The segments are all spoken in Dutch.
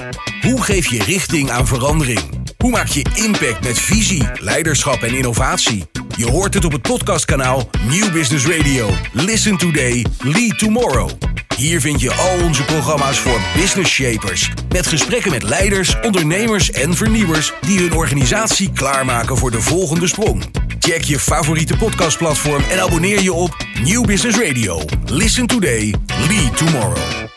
Hoe geef je richting aan verandering? Hoe maak je impact met visie, leiderschap en innovatie? Je hoort het op het podcastkanaal Nieuw Business Radio. Listen today, lead tomorrow. Hier vind je al onze programma's voor business shapers. Met gesprekken met leiders, ondernemers en vernieuwers die hun organisatie klaarmaken voor de volgende sprong. Check je favoriete podcastplatform en abonneer je op Nieuw Business Radio. Listen today, lead tomorrow.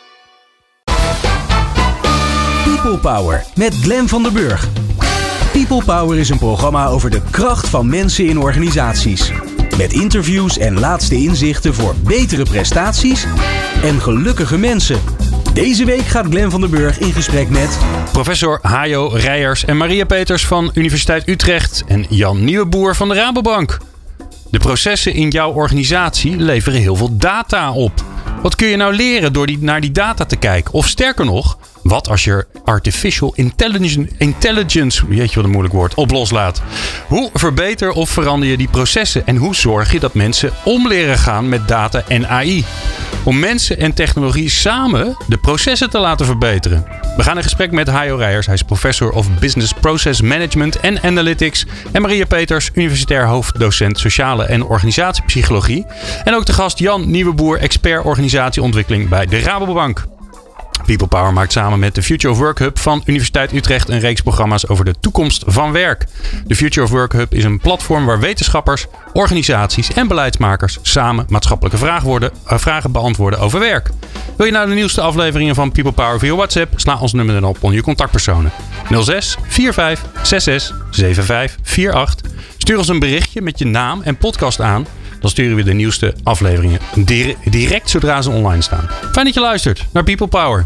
People Power met Glenn van der Burg. People Power is een programma over de kracht van mensen in organisaties. Met interviews en laatste inzichten voor betere prestaties en gelukkige mensen. Deze week gaat Glenn van der Burg in gesprek met professor Hajo Reijers en Maria Peters van Universiteit Utrecht en Jan Nieuweboer van de Rabobank. De processen in jouw organisatie leveren heel veel data op. Wat kun je nou leren door naar die data te kijken? Of sterker nog, wat als je artificial intelligence, weet je wat een moeilijk woord, op loslaat? Hoe verbeter of verander je die processen? En hoe zorg je dat mensen om leren gaan met data en AI? Om mensen en technologie samen de processen te laten verbeteren. We gaan in gesprek met Hajo Reijers. Hij is professor of Business Process Management en Analytics. En Maria Peters, universitair hoofddocent Sociale en Organisatiepsychologie. En ook de gast Jan Nieuweboer, expert organisatieontwikkeling bij de Rabobank. People Power maakt samen met de Future of Work Hub van Universiteit Utrecht een reeks programma's over de toekomst van werk. De Future of Work Hub is een platform waar wetenschappers, organisaties en beleidsmakers samen maatschappelijke vragen beantwoorden over werk. Wil je nou de nieuwste afleveringen van People Power via WhatsApp? Sla ons nummer dan op onder je contactpersonen. 06 45 66 75 48. Stuur ons een berichtje met je naam en podcast aan. Dan sturen we de nieuwste afleveringen direct zodra ze online staan. Fijn dat je luistert naar People Power.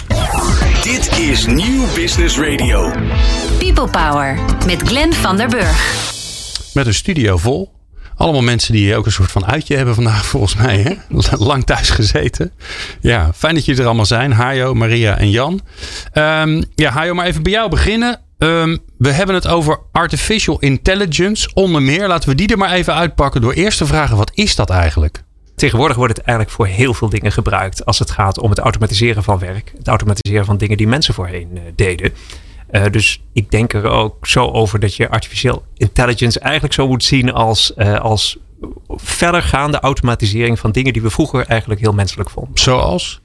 Dit is Nieuw Business Radio. People Power met Glenn van der Burg. Met een studio vol. Allemaal mensen die ook een soort van uitje hebben vandaag volgens mij. Hè? Lang thuis gezeten. Ja, fijn dat jullie er allemaal zijn. Hajo, Maria en Jan. Hajo, maar even bij jou beginnen. We hebben het over artificial intelligence. Onder meer, laten we die er maar even uitpakken door eerst te vragen, wat is dat eigenlijk? Tegenwoordig wordt het eigenlijk voor heel veel dingen gebruikt als het gaat om het automatiseren van werk. Het automatiseren van dingen die mensen voorheen deden. Dus ik denk er ook zo over dat je artificial intelligence eigenlijk zo moet zien als verdergaande automatisering van dingen die we vroeger eigenlijk heel menselijk vonden. Zoals?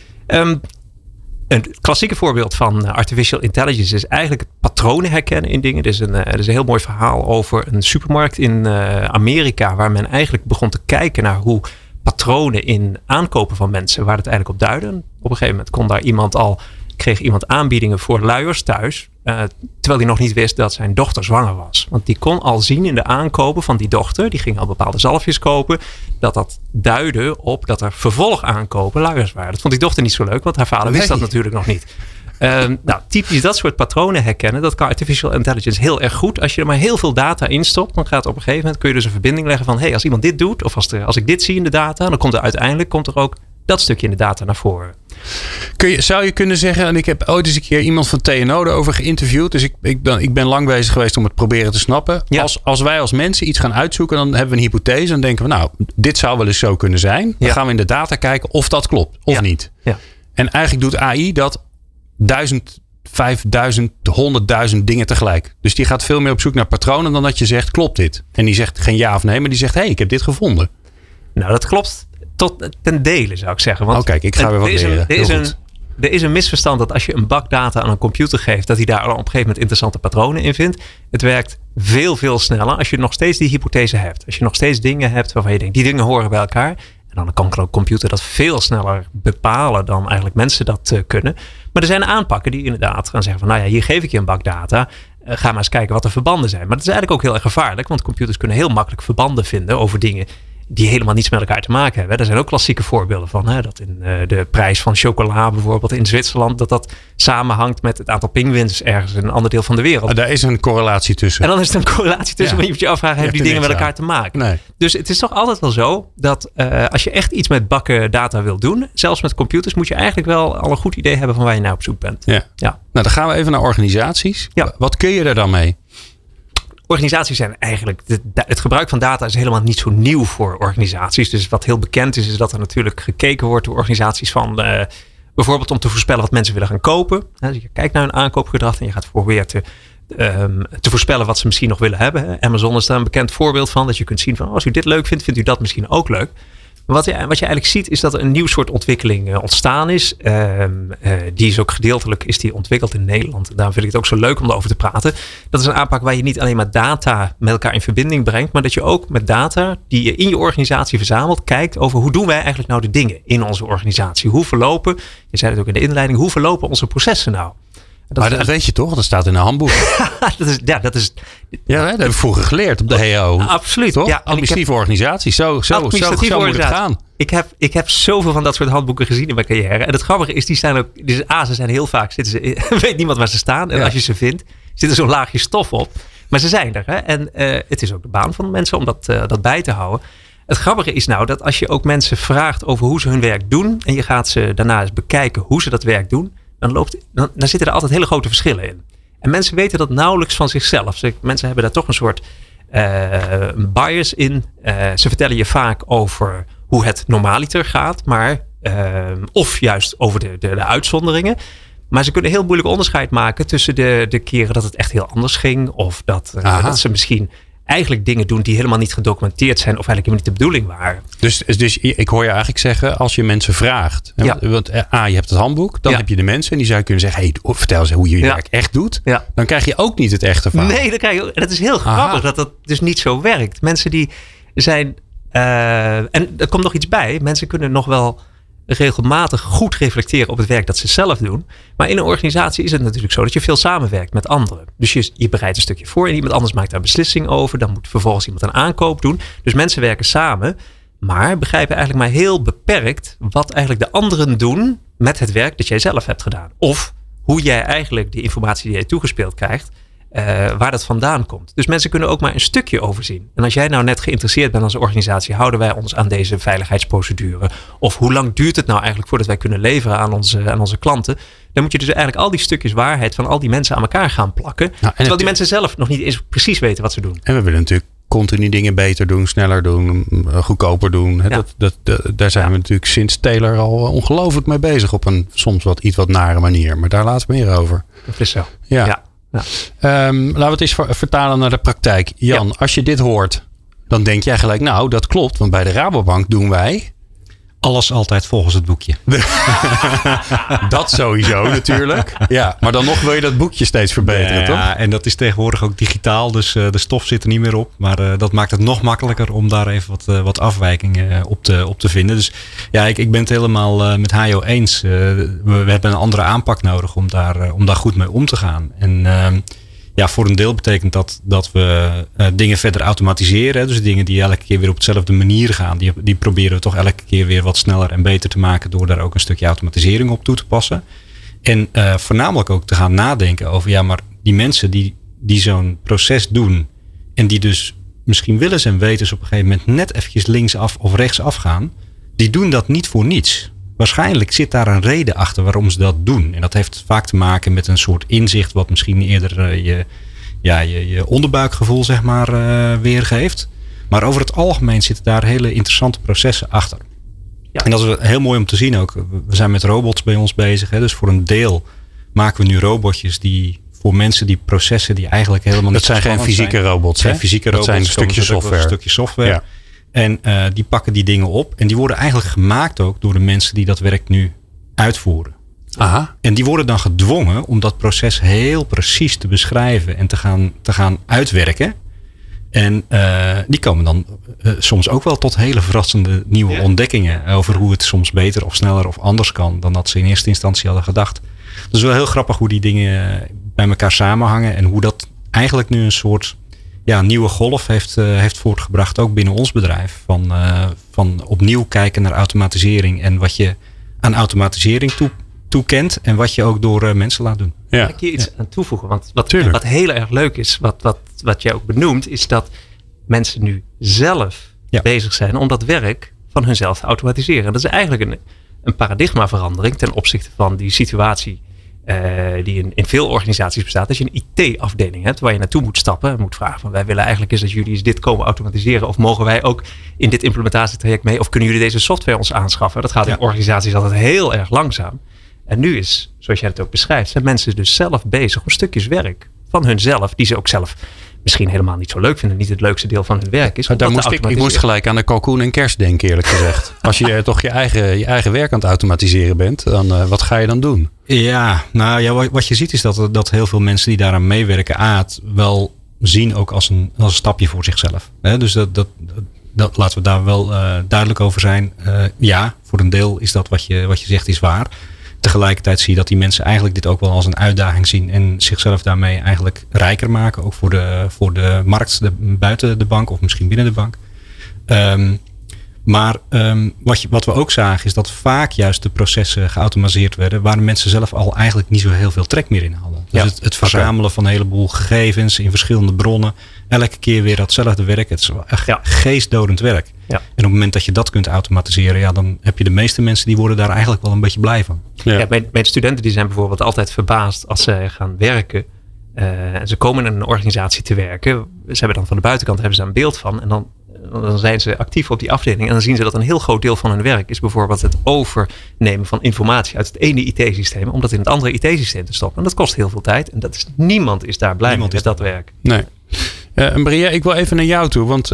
Een klassieke voorbeeld van artificial intelligence is eigenlijk het patronen herkennen in dingen. Er is een heel mooi verhaal over een supermarkt in Amerika waar men eigenlijk begon te kijken naar hoe patronen in aankopen van mensen, waar het eigenlijk op duidde. Op een gegeven moment kreeg iemand aanbiedingen voor luiers thuis, terwijl hij nog niet wist dat zijn dochter zwanger was. Want die kon al zien in de aankopen van die dochter, die ging al bepaalde zalfjes kopen, dat duidde op dat er vervolgaankopen luiers waren. Dat vond die dochter niet zo leuk, want haar vader wist dat natuurlijk nog niet. Typisch dat soort patronen herkennen, dat kan artificial intelligence heel erg goed. Als je er maar heel veel data in stopt, dan gaat op een gegeven moment kun je dus een verbinding leggen van, als iemand dit doet, of als ik dit zie in de data, dan komt er uiteindelijk ook dat stukje in de data naar voren. Zou je kunnen zeggen, en ik heb ooit eens een keer iemand van TNO erover geïnterviewd, dus ik ben lang bezig geweest om het proberen te snappen. Ja. Als wij als mensen iets gaan uitzoeken, dan hebben we een hypothese en denken we, dit zou wel eens zo kunnen zijn. Dan gaan we in de data kijken of dat klopt of niet. Ja. En eigenlijk doet AI dat 1000, 5000, 100.000 dingen tegelijk. Dus die gaat veel meer op zoek naar patronen dan dat je zegt, klopt dit? En die zegt geen ja of nee, maar die zegt, ik heb dit gevonden. Nou, dat klopt tot ten dele, zou ik zeggen. Want kijk, ik ga weer wat leren. Er is een misverstand dat als je een bak data aan een computer geeft, dat hij daar op een gegeven moment interessante patronen in vindt. Het werkt veel, veel sneller als je nog steeds die hypothese hebt. Als je nog steeds dingen hebt waarvan je denkt, die dingen horen bij elkaar. En dan kan een computer dat veel sneller bepalen dan eigenlijk mensen dat kunnen. Maar er zijn aanpakken die inderdaad gaan zeggen van, hier geef ik je een bak data. Ga maar eens kijken wat de verbanden zijn. Maar dat is eigenlijk ook heel erg gevaarlijk, want computers kunnen heel makkelijk verbanden vinden over dingen die helemaal niets met elkaar te maken hebben. Er zijn ook klassieke voorbeelden van. Dat in de prijs van chocola bijvoorbeeld in Zwitserland, dat samenhangt met het aantal pinguïns ergens in een ander deel van de wereld. Daar is een correlatie tussen. En dan is er een correlatie tussen, maar je moet je afvragen, hebben die dingen met elkaar te maken? Nee. Dus het is toch altijd wel zo dat als je echt iets met bakken data wil doen, zelfs met computers, moet je eigenlijk wel al een goed idee hebben van waar je nou op zoek bent. Ja. Nou, dan gaan we even naar organisaties. Ja. Wat kun je er dan mee? Organisaties zijn eigenlijk, het gebruik van data is helemaal niet zo nieuw voor organisaties. Dus wat heel bekend is dat er natuurlijk gekeken wordt door organisaties van Bijvoorbeeld om te voorspellen wat mensen willen gaan kopen. Dus je kijkt naar hun aankoopgedrag en je gaat proberen te voorspellen wat ze misschien nog willen hebben. Amazon is daar een bekend voorbeeld van. Dat je kunt zien van als u dit leuk vindt, vindt u dat misschien ook leuk. Maar wat je eigenlijk ziet is dat er een nieuw soort ontwikkeling ontstaan is. Die is ook gedeeltelijk ontwikkeld in Nederland. Daarom vind ik het ook zo leuk om erover te praten. Dat is een aanpak waar je niet alleen maar data met elkaar in verbinding brengt. Maar dat je ook met data die je in je organisatie verzamelt. Kijkt over hoe doen wij eigenlijk nou de dingen in onze organisatie. Hoe verlopen, je zei het ook in de inleiding. Hoe verlopen onze processen nou? Dat weet je toch? Dat staat in een handboek. dat heb ik vroeger geleerd op de HEO. Absoluut. Toch? Ja, administratieve organisatie. Zo moet het gaan. Ik heb zoveel van dat soort handboeken gezien in mijn carrière. En het grappige is, ze zijn heel vaak, weet niemand waar ze staan. En als je ze vindt, zit er zo'n laagje stof op. Maar ze zijn er. Hè? En het is ook de baan van de mensen om dat bij te houden. Het grappige is nou dat als je ook mensen vraagt over hoe ze hun werk doen. En je gaat ze daarna eens bekijken hoe ze dat werk doen. Dan zitten er altijd hele grote verschillen in. En mensen weten dat nauwelijks van zichzelf. Mensen hebben daar toch een soort bias in. Ze vertellen je vaak over hoe het normaliter gaat. Of juist over de uitzonderingen. Maar ze kunnen heel moeilijk onderscheid maken tussen de keren dat het echt heel anders ging. Of dat ze misschien eigenlijk dingen doen die helemaal niet gedocumenteerd zijn. Of eigenlijk helemaal niet de bedoeling waren. Dus ik hoor je eigenlijk zeggen, als je mensen vraagt. Ja. Want je hebt het handboek. Dan heb je de mensen. En die zou je kunnen zeggen, vertel eens hoe je werk echt doet. Ja. Dan krijg je ook niet het echte verhaal. Nee, dan krijg je. En het is heel grappig dat dus niet zo werkt. Mensen die zijn. En er komt nog iets bij. Mensen kunnen nog wel regelmatig goed reflecteren op het werk dat ze zelf doen. Maar in een organisatie is het natuurlijk zo dat je veel samenwerkt met anderen. Dus je bereidt een stukje voor en iemand anders maakt daar een beslissing over. Dan moet vervolgens iemand een aankoop doen. Dus mensen werken samen, maar begrijpen eigenlijk maar heel beperkt wat eigenlijk de anderen doen met het werk dat jij zelf hebt gedaan. Of hoe jij eigenlijk die informatie die jij toegespeeld krijgt, waar dat vandaan komt. Dus mensen kunnen ook maar een stukje overzien. En als jij nou net geïnteresseerd bent als organisatie, houden wij ons aan deze veiligheidsprocedure? Of hoe lang duurt het nou eigenlijk voordat wij kunnen leveren aan onze klanten? Dan moet je dus eigenlijk al die stukjes waarheid van al die mensen aan elkaar gaan plakken. Terwijl die mensen zelf nog niet eens precies weten wat ze doen. En we willen natuurlijk continu dingen beter doen, sneller doen, goedkoper doen. Ja. Daar zijn we natuurlijk sinds Taylor al ongelooflijk mee bezig op een soms iets wat nare manier. Maar daar later meer over. Dat is zo. Ja. Laten we het eens vertalen naar de praktijk. Jan, als je dit hoort, dan denk jij gelijk, nou dat klopt. Want bij de Rabobank doen wij alles altijd volgens het boekje. Dat sowieso natuurlijk. Ja, maar dan nog wil je dat boekje steeds verbeteren, toch? Ja, en dat is tegenwoordig ook digitaal. Dus de stof zit er niet meer op. Maar dat maakt het nog makkelijker om daar even wat afwijkingen op te vinden. Dus ja, ik ben het helemaal met Hajo eens. We hebben een andere aanpak nodig om daar goed mee om te gaan. En voor een deel betekent dat we dingen verder automatiseren. Dus dingen die elke keer weer op dezelfde manier gaan. Die proberen we toch elke keer weer wat sneller en beter te maken. Door daar ook een stukje automatisering op toe te passen. En voornamelijk ook te gaan nadenken over maar die mensen die zo'n proces doen. En die dus misschien willens en wetens op een gegeven moment net eventjes linksaf of rechtsaf gaan. Die doen dat niet voor niets. Waarschijnlijk zit daar een reden achter waarom ze dat doen. En dat heeft vaak te maken met een soort inzicht wat misschien eerder je onderbuikgevoel zeg maar weergeeft. Maar over het algemeen zitten daar hele interessante processen achter. Ja. En dat is heel mooi om te zien ook. We zijn met robots bij ons bezig. Hè? Dus voor een deel maken we nu robotjes die voor mensen die processen die eigenlijk helemaal niet. Dat zijn geen fysieke robots. Geen fysieke robots. Dat zijn een stukje software. Ja. En die pakken die dingen op. En die worden eigenlijk gemaakt ook door de mensen die dat werk nu uitvoeren. Aha. En die worden dan gedwongen om dat proces heel precies te beschrijven en te gaan uitwerken. En die komen dan soms ook wel tot hele verrassende nieuwe ontdekkingen over hoe het soms beter of sneller of anders kan dan dat ze in eerste instantie hadden gedacht. Dat is wel heel grappig hoe die dingen bij elkaar samenhangen en hoe dat eigenlijk nu een soort nieuwe golf heeft voortgebracht, ook binnen ons bedrijf. Van opnieuw kijken naar automatisering en wat je aan automatisering toekent en wat je ook door mensen laat doen. Ja. Kan ik hier iets aan toevoegen? Want wat heel erg leuk is, wat jij ook benoemt, is dat mensen nu zelf bezig zijn om dat werk van hunzelf te automatiseren. Dat is eigenlijk een paradigmaverandering ten opzichte van die situatie die in veel organisaties bestaat. Dat je een IT-afdeling hebt waar je naartoe moet stappen en moet vragen van wij willen eigenlijk eens dat jullie eens dit komen automatiseren of mogen wij ook in dit implementatietraject mee of kunnen jullie deze software ons aanschaffen? Dat gaat in organisaties altijd heel erg langzaam. En nu is, zoals jij het ook beschrijft, zijn mensen dus zelf bezig om stukjes werk van hunzelf, die ze ook zelf misschien helemaal niet zo leuk vinden, niet het leukste deel van hun werk is. Ik moest gelijk aan de kalkoen en kerst denken, eerlijk gezegd. Als je toch je eigen werk aan het automatiseren bent, dan wat ga je dan doen? Ja, wat je ziet is dat heel veel mensen die daaraan meewerken, het wel zien ook als een stapje voor zichzelf. Dus dat laten we daar wel duidelijk over zijn. Voor een deel is dat wat je zegt is waar. Tegelijkertijd zie je dat die mensen eigenlijk dit ook wel als een uitdaging zien en zichzelf daarmee eigenlijk rijker maken. Ook voor de markt buiten de bank of misschien binnen de bank. Maar wat we ook zagen is dat vaak juist de processen geautomatiseerd werden waar de mensen zelf al eigenlijk niet zo heel veel trek meer in hadden. Dus het verzamelen van een heleboel gegevens in verschillende bronnen. Elke keer weer datzelfde werk. Het is echt geestdodend werk. Ja. En op het moment dat je dat kunt automatiseren, dan heb je de meeste mensen die worden daar eigenlijk wel een beetje blij van. Ja. Mijn studenten die zijn bijvoorbeeld altijd verbaasd als ze gaan werken. En ze komen in een organisatie te werken. Ze hebben dan van de buitenkant hebben ze een beeld van. En dan zijn ze actief op die afdeling. En dan zien ze dat een heel groot deel van hun werk is bijvoorbeeld het overnemen van informatie uit het ene IT-systeem. Om dat in het andere IT-systeem te stoppen. En dat kost heel veel tijd. En niemand is daar blij mee met dat werk. Nee. Maria, ik wil even naar jou toe. Want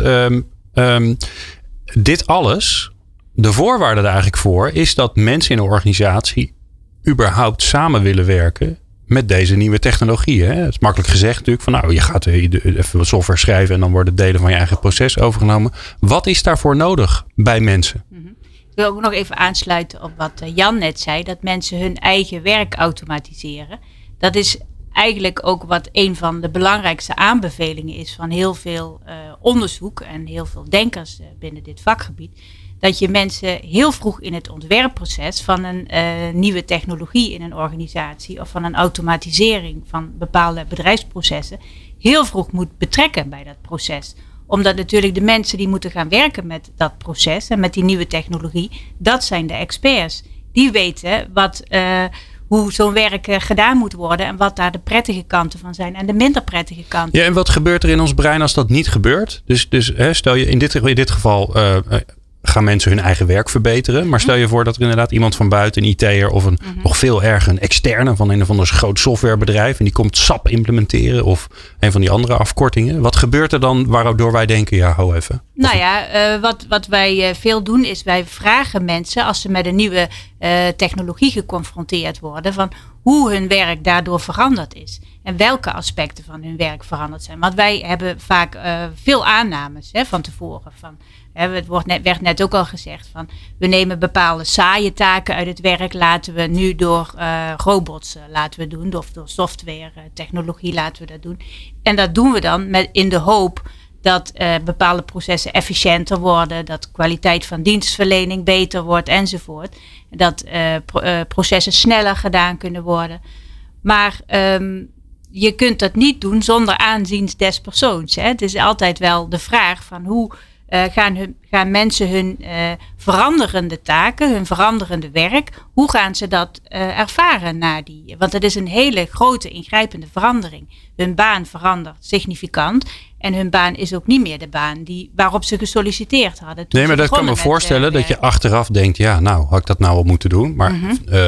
dit alles, de voorwaarde er eigenlijk voor, is dat mensen in een organisatie überhaupt samen willen werken met deze nieuwe technologieën. Hè? Het is makkelijk gezegd natuurlijk van je gaat even wat software schrijven en dan worden delen van je eigen proces overgenomen. Wat is daarvoor nodig bij mensen? Ik wil ook nog even aansluiten op wat Jan net zei, dat mensen hun eigen werk automatiseren. Dat is eigenlijk ook wat een van de belangrijkste aanbevelingen is van heel veel onderzoek en heel veel denkers binnen dit vakgebied. Dat je mensen heel vroeg in het ontwerpproces van een nieuwe technologie in een organisatie of van een automatisering van bepaalde bedrijfsprocessen heel vroeg moet betrekken bij dat proces. Omdat natuurlijk de mensen die moeten gaan werken met dat proces en met die nieuwe technologie, dat zijn de experts. Die weten hoe zo'n werk gedaan moet worden en wat daar de prettige kanten van zijn en de minder prettige kanten. Ja, en wat gebeurt er in ons brein als dat niet gebeurt? Dus stel je in dit geval gaan mensen hun eigen werk verbeteren. Maar stel je voor dat er inderdaad iemand van buiten, een IT'er of nog veel erger een externe van een of ander groot softwarebedrijf en die komt SAP implementeren of een van die andere afkortingen. Wat gebeurt er dan waardoor wij denken, hou even? Wat wij veel doen is wij vragen mensen als ze met een nieuwe technologie geconfronteerd worden van hoe hun werk daardoor veranderd is. En welke aspecten van hun werk veranderd zijn. Want wij hebben vaak veel aannames van tevoren. Het werd net ook al gezegd van we nemen bepaalde saaie taken uit het werk. Laten we nu door robots doen. Of door software technologie laten we dat doen. En dat doen we dan in de hoop dat bepaalde processen efficiënter worden. Dat kwaliteit van dienstverlening beter wordt enzovoort. Dat processen sneller gedaan kunnen worden. Maar je kunt dat niet doen zonder aanzien des persoons. Het is altijd wel de vraag van hoe gaan mensen hun veranderende taken, hun veranderende werk, hoe gaan ze dat ervaren want het is een hele grote ingrijpende verandering. Hun baan verandert significant en hun baan is ook niet meer de baan waarop ze gesolliciteerd hadden. Nee, maar dat kan me voorstellen dat je achteraf denkt, had ik dat nou al moeten doen? Maar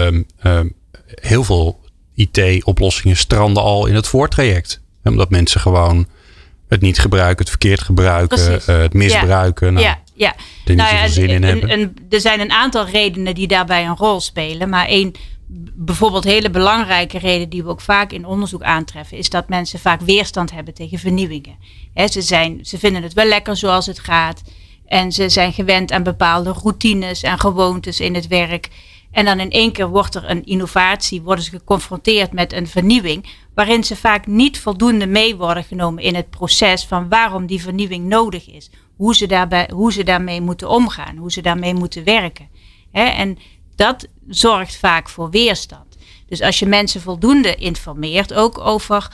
heel veel IT-oplossingen stranden al in het voortraject. Omdat mensen gewoon het niet gebruiken, het verkeerd gebruiken, het misbruiken. Er niet zoveel zin in hebben. Er zijn een aantal redenen die daarbij een rol spelen. Maar één bijvoorbeeld hele belangrijke reden die we ook vaak in onderzoek aantreffen, is dat mensen vaak weerstand hebben tegen vernieuwingen. Ze vinden het wel lekker zoals het gaat. En ze zijn gewend aan bepaalde routines en gewoontes in het werk. En dan in één keer wordt er een innovatie, worden ze geconfronteerd met een vernieuwing, waarin ze vaak niet voldoende mee worden genomen in het proces van waarom die vernieuwing nodig is. Hoe ze daarmee moeten omgaan, hoe ze daarmee moeten werken. En dat zorgt vaak voor weerstand. Dus als je mensen voldoende informeert, ook over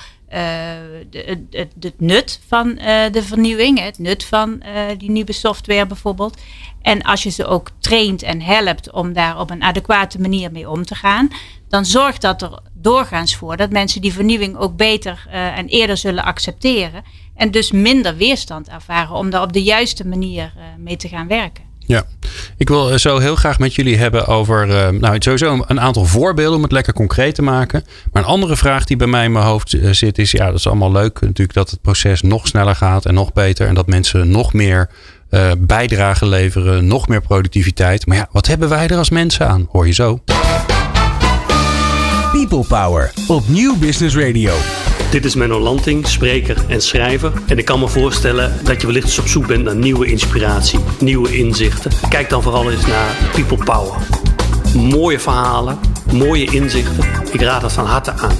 het nut van de vernieuwing, het nut van die nieuwe software bijvoorbeeld. En als je ze ook traint en helpt om daar op een adequate manier mee om te gaan, dan zorgt dat er doorgaans voor dat mensen die vernieuwing ook beter en eerder zullen accepteren. En dus minder weerstand ervaren om daar op de juiste manier mee te gaan werken. Ja, ik wil zo heel graag met jullie hebben over sowieso een aantal voorbeelden om het lekker concreet te maken. Maar een andere vraag die bij mij in mijn hoofd zit is, dat is allemaal leuk natuurlijk dat het proces nog sneller gaat en nog beter en dat mensen nog meer bijdrage leveren, nog meer productiviteit. Maar wat hebben wij er als mensen aan? Hoor je zo. People Power op Nieuw Business Radio. Dit is Menno Lanting, spreker en schrijver. En ik kan me voorstellen dat je wellicht eens op zoek bent naar nieuwe inspiratie, nieuwe inzichten. Kijk dan vooral eens naar People Power. Mooie verhalen, mooie inzichten. Ik raad het van harte aan.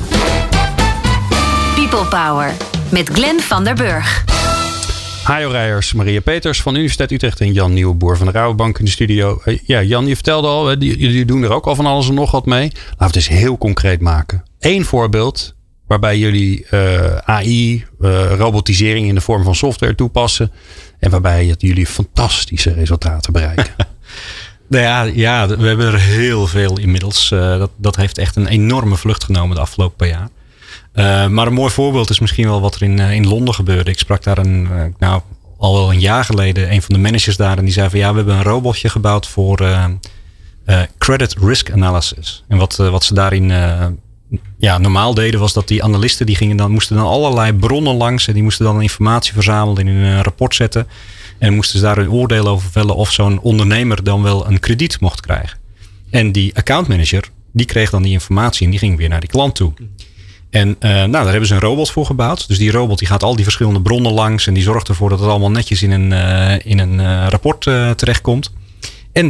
People Power met Glenn van der Burg. Hajo Reijers, Maria Peters van de Universiteit Utrecht en Jan Nieuweboer van de Rabobank in de studio. Jan, je vertelde al, jullie doen er ook al van alles en nog wat mee. Laten we het eens heel concreet maken. Eén voorbeeld waarbij jullie AI, robotisering in de vorm van software toepassen. En waarbij jullie fantastische resultaten bereiken. We hebben er heel veel inmiddels. Dat heeft echt een enorme vlucht genomen de afgelopen paar jaar. Maar een mooi voorbeeld is misschien wel wat er in Londen gebeurde. Ik sprak daar al wel een jaar geleden een van de managers daar. En die zei van we hebben een robotje gebouwd voor credit risk analysis. En wat ze daarin normaal deden was dat die analisten moesten dan allerlei bronnen langs. En die moesten dan informatie verzamelen in een rapport zetten. En moesten ze daar een oordeel over vellen of zo'n ondernemer dan wel een krediet mocht krijgen. En die accountmanager die kreeg dan die informatie en die ging weer naar die klant toe. En daar hebben ze een robot voor gebouwd. Dus die robot die gaat al die verschillende bronnen langs. En die zorgt ervoor dat het allemaal netjes in een rapport terechtkomt. En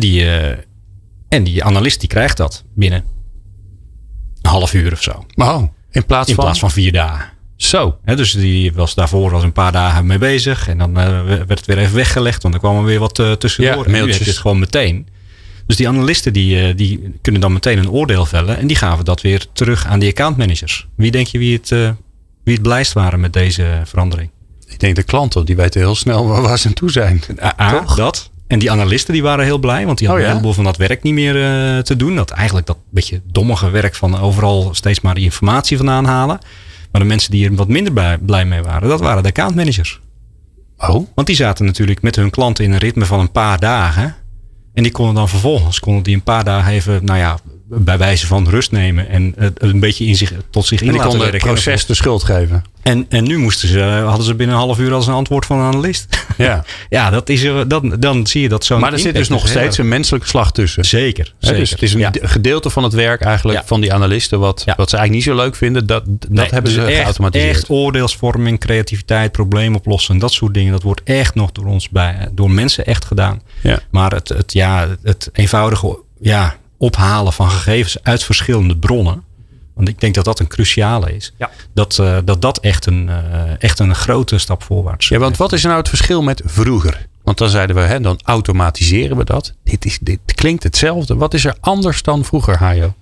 die analist die krijgt dat binnen een half uur of zo. Oh, in plaats van 4 dagen. Zo. Dus die was daarvoor al een paar dagen mee bezig. En dan werd het weer even weggelegd. Want er kwam er weer wat tussendoor. Ja, en nu heb je het gewoon meteen. Dus die analisten die kunnen dan meteen een oordeel vellen. En die gaven dat weer terug aan die accountmanagers. Wie denk je wie het blijst waren met deze verandering? Ik denk de klanten. Die weten heel snel waar ze aan toe zijn. Toch? Dat. En die analisten die waren heel blij. Want die hadden een heleboel van dat werk niet meer te doen. Dat eigenlijk dat beetje dommige werk van overal steeds maar die informatie vandaan halen. Maar de mensen die er wat minder blij mee waren. Dat waren de accountmanagers. Oh. Want die zaten natuurlijk met hun klanten in een ritme van een paar dagen. En die konden dan vervolgens een paar dagen even, bij wijze van rust nemen. En een beetje tot zich in laten werken. En die konden het proces de schuld geven. En nu hadden ze binnen een half uur als een antwoord van een analist. Ja, dan zie je dat zo. Maar er zit dus nog steeds een menselijke slag tussen. Zeker. Dus het is een gedeelte van het werk eigenlijk van die analisten. Wat ze eigenlijk niet zo leuk vinden. Dat hebben ze geautomatiseerd. Echt oordeelsvorming, creativiteit, probleemoplossen. Dat soort dingen. Dat wordt echt nog door mensen echt gedaan. Ja. Maar het eenvoudige ophalen van gegevens uit verschillende bronnen. Want ik denk dat dat een cruciale is. Ja. Dat echt een grote stap voorwaarts. Ja, want wat is nou het verschil met vroeger? Want dan zeiden we, dan automatiseren we dat. Dit klinkt hetzelfde. Wat is er anders dan vroeger, Hajo?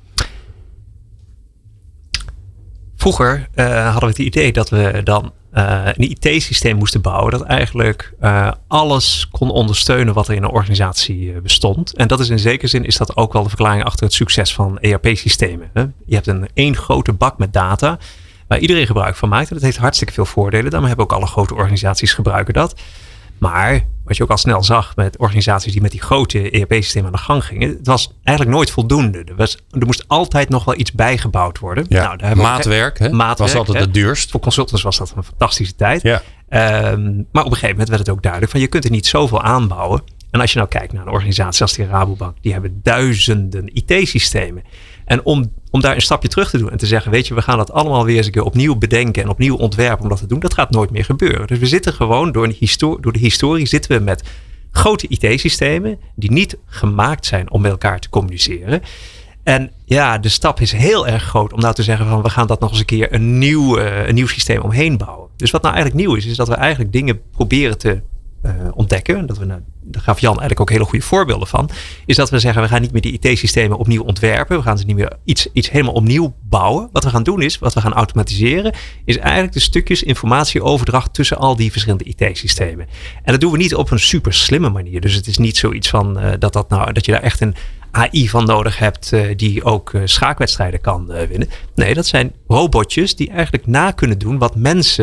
Vroeger hadden we het idee dat we dan een IT-systeem moesten bouwen dat eigenlijk alles kon ondersteunen wat er in een organisatie bestond. En dat is in zekere zin is dat ook wel de verklaring achter het succes van ERP-systemen. Je hebt één grote bak met data waar iedereen gebruik van maakt. En dat heeft hartstikke veel voordelen. Daarom hebben ook alle grote organisaties gebruiken dat. Maar wat je ook al snel zag met organisaties die met die grote ERP-systemen aan de gang gingen. Het was eigenlijk nooit voldoende. Er moest altijd nog wel iets bijgebouwd worden. Ja, maatwerk was altijd het duurst. Voor consultants was dat een fantastische tijd. Ja. Maar op een gegeven moment werd het ook duidelijk van je kunt er niet zoveel aanbouwen. En als je nou kijkt naar een organisatie als die Rabobank. Die hebben duizenden IT-systemen. En om daar een stapje terug te doen en te zeggen, weet je, we gaan dat allemaal weer eens een keer opnieuw bedenken en opnieuw ontwerpen om dat te doen. Dat gaat nooit meer gebeuren. Dus we zitten gewoon door de historie zitten we met grote IT-systemen die niet gemaakt zijn om met elkaar te communiceren. En de stap is heel erg groot om nou te zeggen van we gaan dat nog eens een keer een nieuw systeem omheen bouwen. Dus wat nou eigenlijk nieuw is dat we eigenlijk dingen proberen te ontdekken. Daar gaf Jan eigenlijk ook hele goede voorbeelden van. Is dat we zeggen we gaan niet meer die IT-systemen opnieuw ontwerpen. We gaan ze niet meer iets helemaal opnieuw bouwen. Wat we gaan doen is, wat we gaan automatiseren. Is eigenlijk de stukjes informatieoverdracht tussen al die verschillende IT-systemen. En dat doen we niet op een super slimme manier. Dus het is niet zoiets van dat je daar echt een AI van nodig hebt die ook schaakwedstrijden kan winnen. Nee, dat zijn robotjes die eigenlijk na kunnen doen wat mensen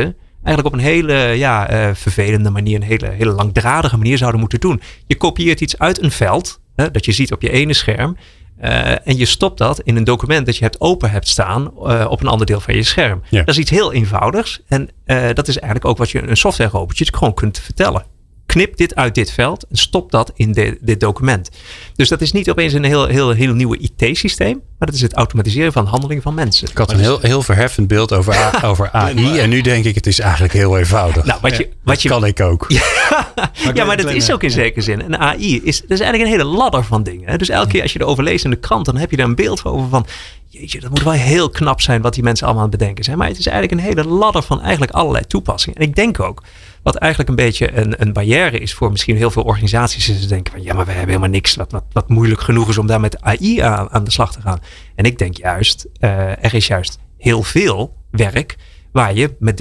eigenlijk op een hele vervelende manier, een hele langdradige manier zouden moeten doen. Je kopieert iets uit een veld, dat je ziet op je ene scherm. En je stopt dat in een document dat je open hebt staan op een ander deel van je scherm. Ja. Dat is iets heel eenvoudigs. En dat is eigenlijk ook wat je een softwarerobootje gewoon kunt vertellen. Knip dit uit dit veld en stop dat in dit document. Dus dat is niet opeens een heel nieuwe IT-systeem. Maar dat is het automatiseren van handelingen van mensen. Ik had een heel verheffend beeld over AI. En nu denk ik, het is eigenlijk heel eenvoudig. Nou, dat kan ik ook. Ja, maar dat is ook in zekere zin. En AI is eigenlijk een hele ladder van dingen. Dus elke keer als je erover leest in de krant, dan heb je daar een beeld over van, jeetje, dat moet wel heel knap zijn wat die mensen allemaal aan het bedenken zijn. Maar het is eigenlijk een hele ladder van eigenlijk allerlei toepassingen. En ik denk ook, wat eigenlijk een beetje een barrière is voor misschien heel veel organisaties, is te denken van, ja, maar we hebben helemaal niks wat moeilijk genoeg is om daar met AI aan de slag te gaan. En ik denk juist, er is juist heel veel werk waar je met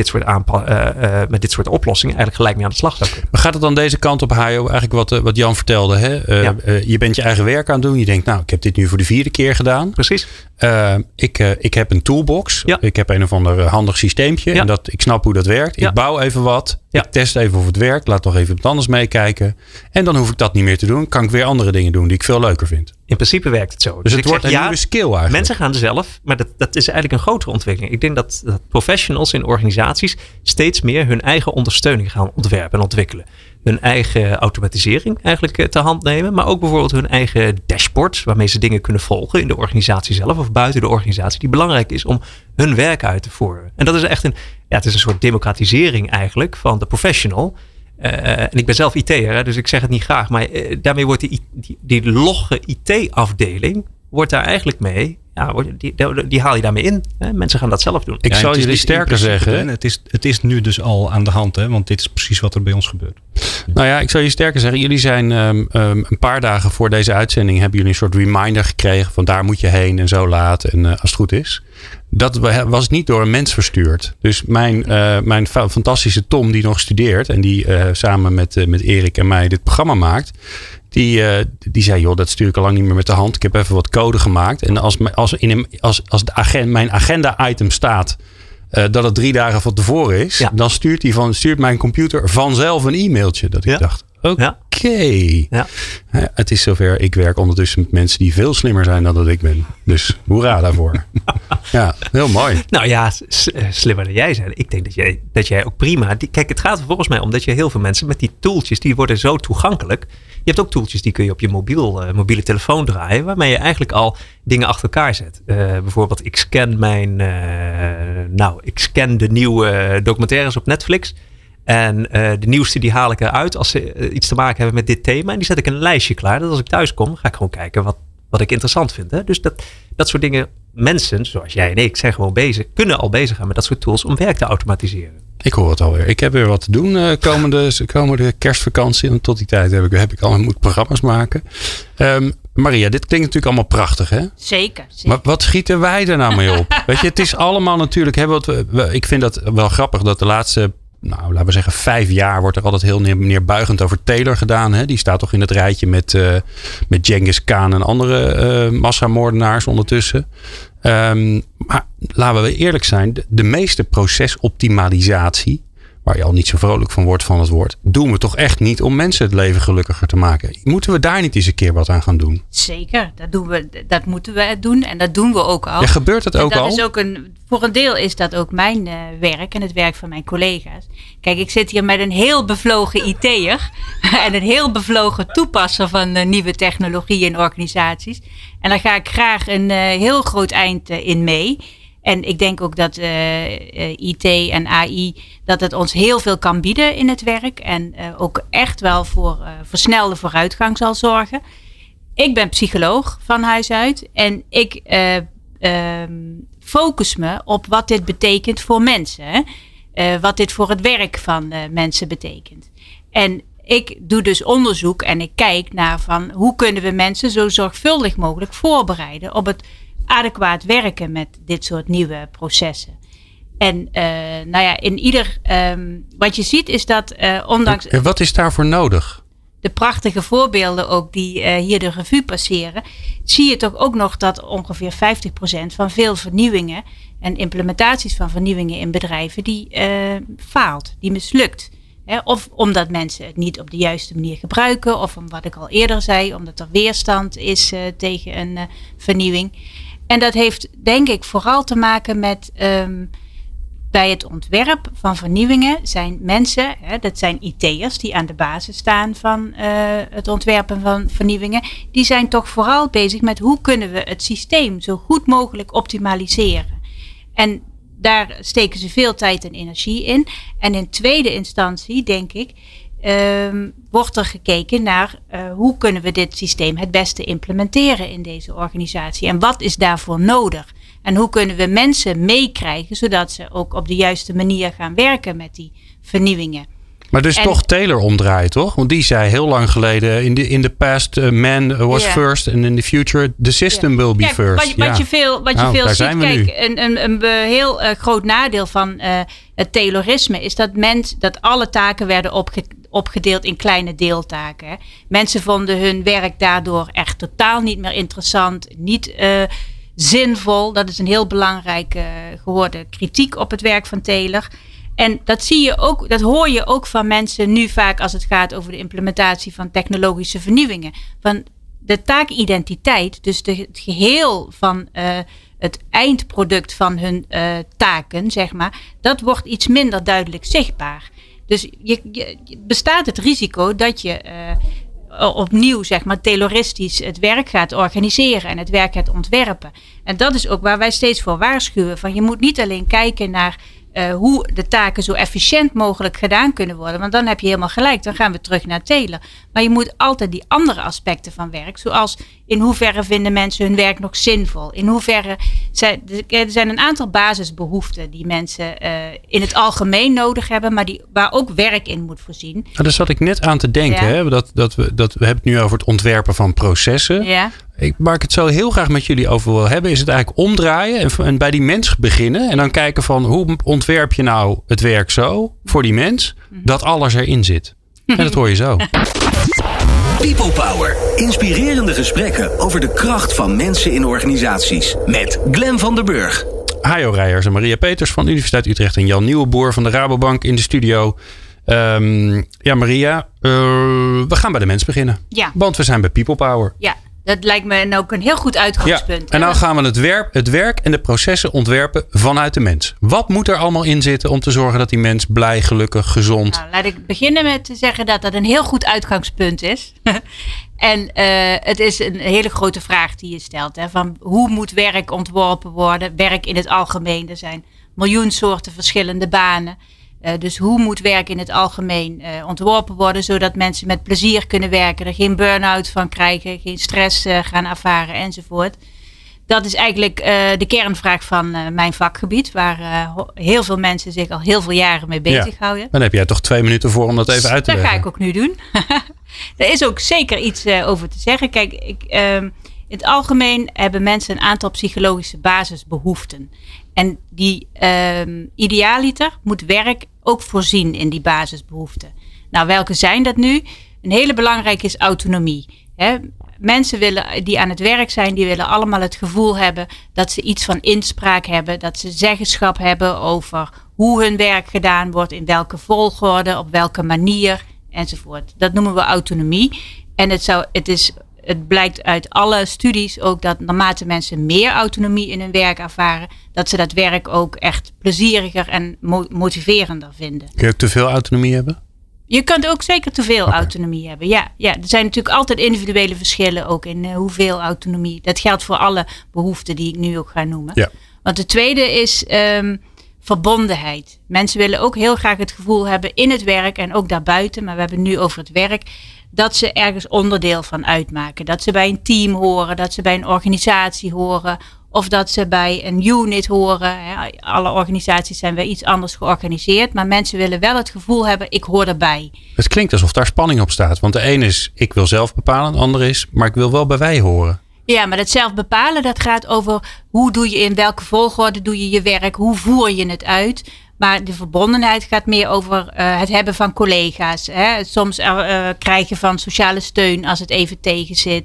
dit soort oplossingen eigenlijk gelijk mee aan de slag zou kunnen. Maar gaat het dan deze kant op, Hajo? Eigenlijk wat Jan vertelde. Hè? Je bent je eigen werk aan het doen. Je denkt, nou, ik heb dit nu voor de 4e keer gedaan. Precies. Ik heb een toolbox. Ja. Ik heb een of ander handig systeempje. Ja. En ik snap hoe dat werkt. Ja. Ik bouw even wat. Ja. Ik test even of het werkt. Laat nog even wat anders meekijken. En dan hoef ik dat niet meer te doen. Kan ik weer andere dingen doen die ik veel leuker vind. In principe werkt het zo. Dus het wordt een nieuwe skill eigenlijk. Mensen gaan zelf, maar dat is eigenlijk een grotere ontwikkeling. Ik denk dat professionals in organisaties steeds meer hun eigen ondersteuning gaan ontwerpen en ontwikkelen. Hun eigen automatisering eigenlijk ter hand nemen. Maar ook bijvoorbeeld hun eigen dashboards waarmee ze dingen kunnen volgen in de organisatie zelf of buiten de organisatie. Die belangrijk is om hun werk uit te voeren. En dat is echt het is een soort democratisering eigenlijk van de professional. En ik ben zelf IT'er, dus ik zeg het niet graag. Maar daarmee wordt die logge IT-afdeling wordt daar eigenlijk mee. Ja, die haal je daarmee in. Hè? Mensen gaan dat zelf doen. Ik zal jullie sterker zeggen. Het is nu dus al aan de hand. Hè? Want dit is precies wat er bij ons gebeurt. Nou ja, ik zal je sterker zeggen. Jullie zijn een paar dagen voor deze uitzending hebben jullie een soort reminder gekregen. Van daar moet je heen en zo laat. En als het goed is. Dat was niet door een mens verstuurd. Dus mijn fantastische Tom die nog studeert. En die samen met Erik en mij dit programma maakt. Die zei, joh, dat stuur ik al lang niet meer met de hand. Ik heb even wat code gemaakt. En als mijn agenda-item staat dat het 3 dagen van tevoren is. Ja. Dan stuurt mijn computer vanzelf een e-mailtje. Dat ik dacht, oké. Ja. Het is zover. Ik werk ondertussen met mensen die veel slimmer zijn dan dat ik ben. Dus hoera daarvoor. Ja, heel mooi. Nou ja, slimmer dan jij zijn. Ik denk dat jij ook prima. Kijk, het gaat er volgens mij om dat je heel veel mensen met die tooltjes, die worden zo toegankelijk. Je hebt ook tooltjes die kun je op je mobiele telefoon draaien, waarmee je eigenlijk al dingen achter elkaar zet. Bijvoorbeeld, ik scan de nieuwe documentaires op Netflix. En de nieuwste die haal ik eruit als ze iets te maken hebben met dit thema. En die zet ik in een lijstje klaar. Dat als ik thuis kom, ga ik gewoon kijken wat ik interessant vind. Hè? Dus dat soort dingen, mensen zoals jij en ik, zijn gewoon kunnen al bezig gaan met dat soort tools om werk te automatiseren. Ik hoor het alweer. Ik heb weer wat te doen komende kerstvakantie. En tot die tijd heb ik al moet programma's maken. Maria, dit klinkt natuurlijk allemaal prachtig, hè? Zeker. Maar wat schieten wij er nou mee op? Weet je, het is allemaal natuurlijk. Ik vind dat wel grappig dat de laatste, laten we zeggen 5 jaar wordt er altijd heel neerbuigend over Taylor gedaan. Hè? Die staat toch in het rijtje met Genghis Khan en andere massamoordenaars ondertussen. Maar laten we eerlijk zijn. De meeste procesoptimalisatie, waar je al niet zo vrolijk van wordt van het woord, doen we toch echt niet om mensen het leven gelukkiger te maken. Moeten we daar niet eens een keer wat aan gaan doen? Zeker, dat moeten we doen en dat doen we ook al. Ja, gebeurt het ook dat al? Is ook voor een deel is dat ook mijn werk en het werk van mijn collega's. Kijk, ik zit hier met een heel bevlogen IT'er en een heel bevlogen toepasser van nieuwe technologie in organisaties. En daar ga ik graag een heel groot eind in mee. En ik denk ook dat IT en AI, dat het ons heel veel kan bieden in het werk. En ook echt wel voor versnelde vooruitgang zal zorgen. Ik ben psycholoog van huis uit. En ik focus me op wat dit betekent voor mensen. Wat dit voor het werk van mensen betekent. En ik doe dus onderzoek en ik kijk naar van hoe kunnen we mensen zo zorgvuldig mogelijk voorbereiden op het adequaat werken met dit soort nieuwe processen. En in ieder wat je ziet is dat ondanks. Wat is daarvoor nodig? De prachtige voorbeelden ook die hier de revue passeren, zie je toch ook nog dat ongeveer 50% van veel vernieuwingen en implementaties van vernieuwingen in bedrijven die faalt, die mislukt. Of omdat mensen het niet op de juiste manier gebruiken. Of om wat ik al eerder zei, omdat er weerstand is tegen een vernieuwing. En dat heeft denk ik vooral te maken met bij het ontwerp van vernieuwingen zijn mensen, dat zijn IT'ers die aan de basis staan van het ontwerpen van vernieuwingen. Die zijn toch vooral bezig met hoe kunnen we het systeem zo goed mogelijk optimaliseren. En daar steken ze veel tijd en energie in. En in tweede instantie, denk ik, wordt er gekeken naar hoe kunnen we dit systeem het beste implementeren in deze organisatie. En wat is daarvoor nodig? En hoe kunnen we mensen meekrijgen zodat ze ook op de juiste manier gaan werken met die vernieuwingen. Maar dus toch Taylor omdraaien, toch? Want die zei heel lang geleden, in the past man was first and in the future the system will be first. Wat je veel ziet, kijk, een heel groot nadeel van het Taylorisme is dat alle taken werden opgedeeld in kleine deeltaken. Hè. Mensen vonden hun werk daardoor echt totaal niet meer interessant, niet zinvol. Dat is een heel belangrijke gehoorde kritiek op het werk van Taylor. En dat hoor je ook van mensen nu vaak als het gaat over de implementatie van technologische vernieuwingen. Van de taakidentiteit, dus het geheel van het eindproduct van hun taken, zeg maar, dat wordt iets minder duidelijk zichtbaar. Dus bestaat het risico dat je opnieuw, zeg maar, tayloristisch het werk gaat organiseren en het werk gaat ontwerpen. En dat is ook waar wij steeds voor waarschuwen. Van je moet niet alleen kijken naar hoe de taken zo efficiënt mogelijk gedaan kunnen worden. Want dan heb je helemaal gelijk. Dan gaan we terug naar Taylor. Maar je moet altijd die andere aspecten van werk. Zoals in hoeverre vinden mensen hun werk nog zinvol? In hoeverre er zijn een aantal basisbehoeften die mensen in het algemeen nodig hebben. Maar waar ook werk in moet voorzien. Nou, daar zat ik net aan te denken. Ja. Hè? Dat we hebben het nu over het ontwerpen van processen. Ja. Waar ik het zo heel graag met jullie over wil hebben, is het eigenlijk omdraaien en bij die mens beginnen. En dan kijken van hoe ontwerp je nou het werk zo voor die mens dat alles erin zit. En dat hoor je zo. People Power. Inspirerende gesprekken over de kracht van mensen in organisaties. Met Glenn van der Burg. Hajo Reijers en Maria Peters van Universiteit Utrecht en Jan Nieuweboer van de Rabobank in de studio. Maria, we gaan bij de mens beginnen. Ja. Want we zijn bij People Power. Ja. Dat lijkt me ook een heel goed uitgangspunt. Ja, en nou gaan we het werk en de processen ontwerpen vanuit de mens. Wat moet er allemaal in zitten om te zorgen dat die mens blij, gelukkig, gezond... Nou, laat ik beginnen met te zeggen dat dat een heel goed uitgangspunt is. En het is een hele grote vraag die je stelt. Hè, van hoe moet werk ontworpen worden? Werk in het algemeen. Er zijn miljoen soorten verschillende banen. Dus hoe moet werk in het algemeen ontworpen worden, zodat mensen met plezier kunnen werken, er geen burn-out van krijgen, geen stress gaan ervaren enzovoort. Dat is eigenlijk de kernvraag van mijn vakgebied, waar heel veel mensen zich al heel veel jaren mee bezighouden. Ja, dan heb jij toch 2 minuten voor om dat even uit te leggen. Dat ga ik ook nu doen. Er is ook zeker iets over te zeggen. Kijk, in het algemeen hebben mensen een aantal psychologische basisbehoeften. En die idealiter moet werk ook voorzien in die basisbehoeften. Nou, welke zijn dat nu? Een hele belangrijke is autonomie. Hè? Mensen die aan het werk zijn, die willen allemaal het gevoel hebben dat ze iets van inspraak hebben. Dat ze zeggenschap hebben over hoe hun werk gedaan wordt, in welke volgorde, op welke manier enzovoort. Dat noemen we autonomie. En het blijkt uit alle studies ook dat naarmate mensen meer autonomie in hun werk ervaren, dat ze dat werk ook echt plezieriger en motiverender vinden. Kun je ook te veel autonomie hebben? Je kunt ook zeker te veel autonomie hebben. Ja, er zijn natuurlijk altijd individuele verschillen ook in hoeveel autonomie. Dat geldt voor alle behoeften die ik nu ook ga noemen. Ja. Want de tweede is verbondenheid. Mensen willen ook heel graag het gevoel hebben in het werk en ook daarbuiten, maar we hebben het nu over het werk, dat ze ergens onderdeel van uitmaken. Dat ze bij een team horen, dat ze bij een organisatie horen, of dat ze bij een unit horen. Alle organisaties zijn weer iets anders georganiseerd, maar mensen willen wel het gevoel hebben, ik hoor erbij. Het klinkt alsof daar spanning op staat. Want de een is, ik wil zelf bepalen, de ander is, maar ik wil wel bij wij horen. Ja, maar dat zelf bepalen, dat gaat over hoe doe je in welke volgorde doe je je werk, hoe voer je het uit. Maar de verbondenheid gaat meer over het hebben van collega's. Hè? Soms krijgen van sociale steun als het even tegen zit.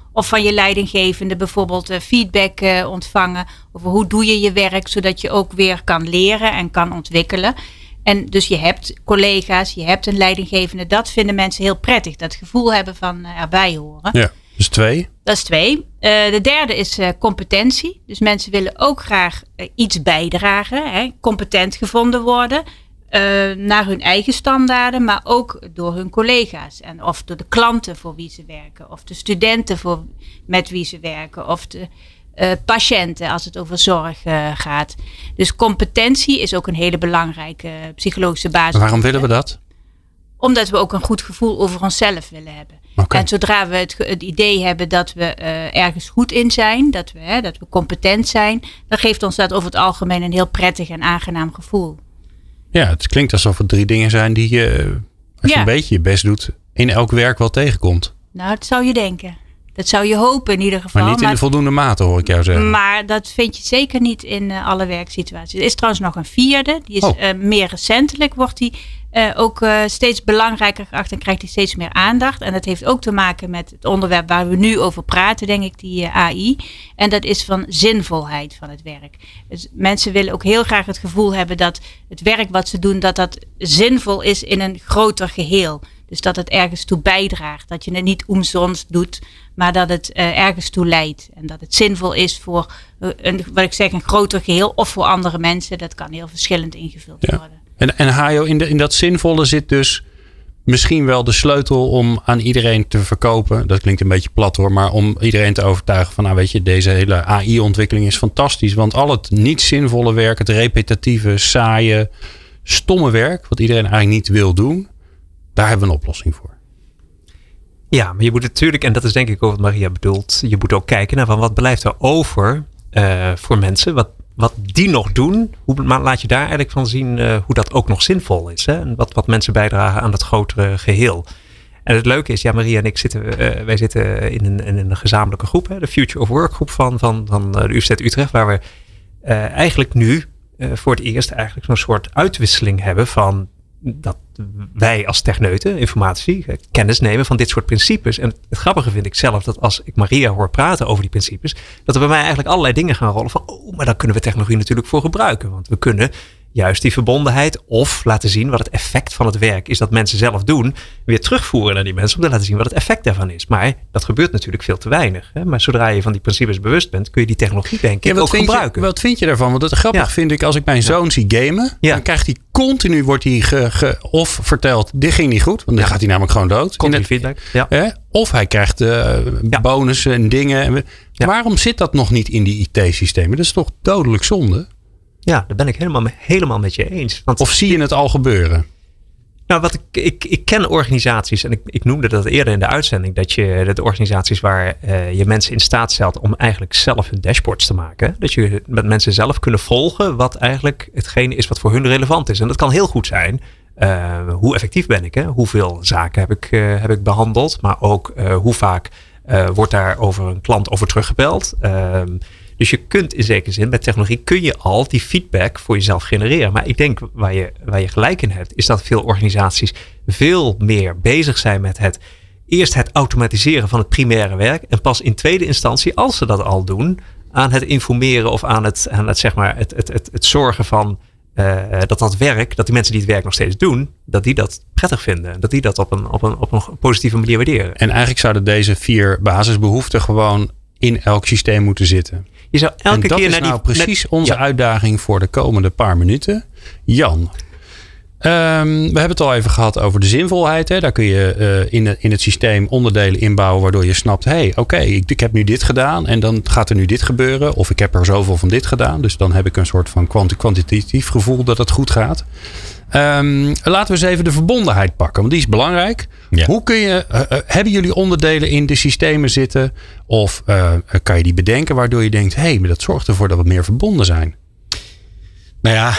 Of van je leidinggevende bijvoorbeeld feedback ontvangen over hoe doe je je werk, zodat je ook weer kan leren en kan ontwikkelen. En dus je hebt collega's, je hebt een leidinggevende. Dat vinden mensen heel prettig. Dat gevoel hebben van erbij horen. Ja, dus 2. Dat is 2. De derde is competentie. Dus mensen willen ook graag iets bijdragen. Hè, competent gevonden worden. Naar hun eigen standaarden, maar ook door hun collega's. Of door de klanten voor wie ze werken. Of de studenten met wie ze werken. Of de patiënten als het over zorg gaat. Dus competentie is ook een hele belangrijke psychologische basis. Waarom willen we dat? Omdat we ook een goed gevoel over onszelf willen hebben. Okay. En zodra we het idee hebben dat we ergens goed in zijn, dat we competent zijn, dan geeft ons dat over het algemeen een heel prettig en aangenaam gevoel. Ja, het klinkt alsof het 3 dingen zijn die je, als je een beetje je best doet, in elk werk wel tegenkomt. Nou, dat zou je denken. Dat zou je hopen in ieder geval. Maar niet in de voldoende mate, hoor ik jou zeggen. Maar dat vind je zeker niet in alle werksituaties. Er is trouwens nog een 4e. Die is meer recentelijk wordt die ook steeds belangrijker geacht en krijgt die steeds meer aandacht. En dat heeft ook te maken met het onderwerp waar we nu over praten, denk ik, die AI. En dat is van zinvolheid van het werk. Dus mensen willen ook heel graag het gevoel hebben dat het werk wat ze doen, dat zinvol is in een groter geheel. Dus dat het ergens toe bijdraagt. Dat je het niet omsonst doet, maar dat het ergens toe leidt. En dat het zinvol is voor een groter geheel of voor andere mensen. Dat kan heel verschillend ingevuld worden. En Hajo, in dat zinvolle zit dus misschien wel de sleutel om aan iedereen te verkopen. Dat klinkt een beetje plat hoor, maar om iedereen te overtuigen van, nou weet je, deze hele AI-ontwikkeling is fantastisch. Want al het niet zinvolle werk, het repetitieve, saaie, stomme werk, wat iedereen eigenlijk niet wil doen, daar hebben we een oplossing voor. Ja, maar je moet natuurlijk, en dat is denk ik ook wat Maria bedoelt, je moet ook kijken naar van wat blijft er over voor mensen, wat die nog doen. Maar laat je daar eigenlijk van zien hoe dat ook nog zinvol is. Hè? En wat mensen bijdragen aan het grotere geheel. En het leuke is, ja, Maria en ik wij zitten in een gezamenlijke groep, hè, de Future of Work groep van de Universiteit Utrecht, waar we eigenlijk nu voor het eerst eigenlijk zo'n soort uitwisseling hebben van dat wij als techneuten, informatie, kennis nemen van dit soort principes. En het grappige vind ik zelf dat als ik Maria hoor praten over die principes, dat er bij mij eigenlijk allerlei dingen gaan rollen van, maar daar kunnen we technologie natuurlijk voor gebruiken. Want we kunnen juist die verbondenheid of laten zien wat het effect van het werk is dat mensen zelf doen, weer terugvoeren naar die mensen om te laten zien wat het effect daarvan is. Maar dat gebeurt natuurlijk veel te weinig. Hè? Maar zodra je van die principes bewust bent, kun je die technologie denk ik ook gebruiken. Wat vind je daarvan? Want het grappig vind ik, als ik mijn zoon zie gamen, dan krijgt hij continu, wordt hij of verteld, dit ging niet goed, want dan gaat hij namelijk gewoon dood. Continu feedback. Ja. Of hij krijgt bonussen en dingen. Ja. Waarom zit dat nog niet in die IT-systemen? Dat is toch dodelijk zonde? Ja, daar ben ik helemaal met je eens. Want of zie je het al gebeuren? Nou, ik ken organisaties, en ik noemde dat eerder in de uitzending, dat de organisaties waar je mensen in staat stelt om eigenlijk zelf hun dashboards te maken. Dat je met mensen zelf kunnen volgen wat eigenlijk hetgene is wat voor hun relevant is. En dat kan heel goed zijn. Hoe effectief ben ik? Hè? Hoeveel zaken heb ik behandeld? Maar ook hoe vaak wordt daar over een klant over teruggebeld? Dus je kunt in zekere zin, met technologie kun je al die feedback voor jezelf genereren. Maar ik denk waar je gelijk in hebt, is dat veel organisaties veel meer bezig zijn met eerst het automatiseren van het primaire werk. En pas in tweede instantie, als ze dat al doen, aan het informeren of aan het zorgen van dat werk, dat die mensen die het werk nog steeds doen, dat die dat prettig vinden. Dat die dat op een positieve manier waarderen. En eigenlijk zouden deze 4 basisbehoeften gewoon in elk systeem moeten zitten. Je zou elke keer naar is nou precies onze uitdaging voor de komende paar minuten. Jan, we hebben het al even gehad over de zinvolheid. Hè? Daar kun je in het systeem onderdelen inbouwen waardoor je snapt, oké, ik heb nu dit gedaan en dan gaat er nu dit gebeuren. Of ik heb er zoveel van dit gedaan. Dus dan heb ik een soort van kwantitatief gevoel dat het goed gaat. Laten we eens even de verbondenheid pakken, want die is belangrijk. Ja. Hoe kun je, hebben jullie onderdelen in de systemen zitten? Of kan je die bedenken waardoor je denkt, maar dat zorgt ervoor dat we meer verbonden zijn? Nou ja,